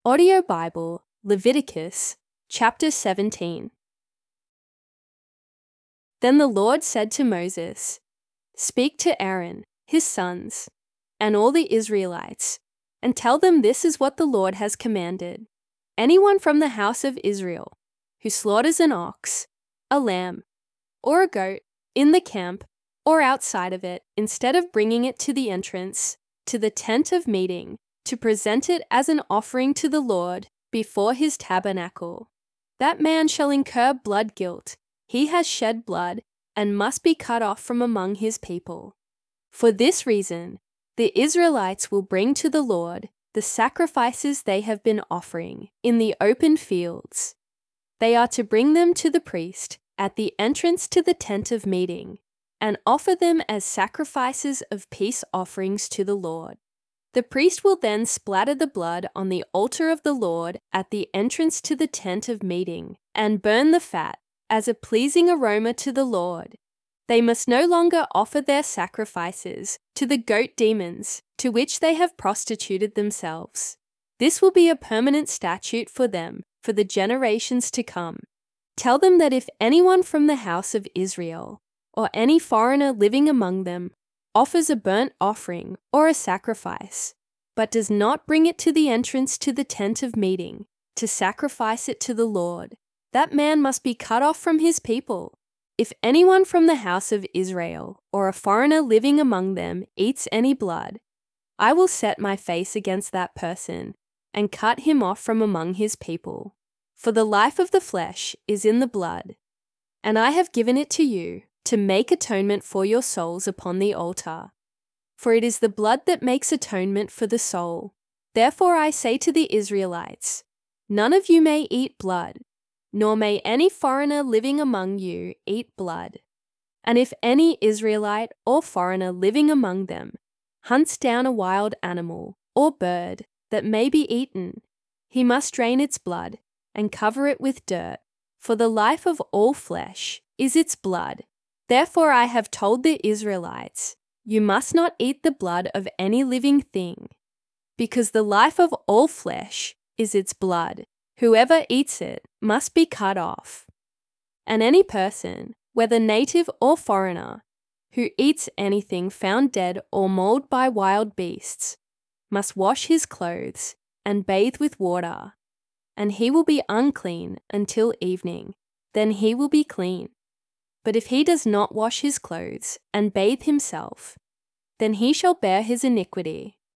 Audio Bible, Leviticus, chapter 17. Then the Lord said to Moses, "Speak to Aaron, his sons, and all the Israelites, and tell them this is what the Lord has commanded. Anyone from the house of Israel who slaughters an ox, a lamb, or a goat in the camp or outside of it, instead of bringing it to the entrance to the tent of meeting, to present it as an offering to the Lord before his tabernacle, that man shall incur blood guilt. He has shed blood and must be cut off from among his people. For this reason, the Israelites will bring to the Lord the sacrifices they have been offering in the open fields. They are to bring them to the priest at the entrance to the tent of meeting and offer them as sacrifices of peace offerings to the Lord. The priest will then splatter the blood on the altar of the Lord at the entrance to the tent of meeting and burn the fat as a pleasing aroma to the Lord. They must no longer offer their sacrifices to the goat demons to which they have prostituted themselves. This will be a permanent statute for them for the generations to come. Tell them that if anyone from the house of Israel or any foreigner living among them offers a burnt offering or a sacrifice, but does not bring it to the entrance to the tent of meeting to sacrifice it to the Lord, that man must be cut off from his people. If anyone from the house of Israel or a foreigner living among them eats any blood, I will set my face against that person and cut him off from among his people. For the life of the flesh is in the blood, and I have given it to you to make atonement for your souls upon the altar. For it is the blood that makes atonement for the soul. Therefore I say to the Israelites, none of you may eat blood, nor may any foreigner living among you eat blood. And if any Israelite or foreigner living among them hunts down a wild animal or bird that may be eaten, he must drain its blood and cover it with dirt, for the life of all flesh is its blood. Therefore I have told the Israelites, you must not eat the blood of any living thing, because the life of all flesh is its blood. Whoever eats it must be cut off. And any person, whether native or foreigner, who eats anything found dead or mauled by wild beasts, must wash his clothes and bathe with water, and he will be unclean until evening. Then he will be clean. But if he does not wash his clothes and bathe himself, then he shall bear his iniquity,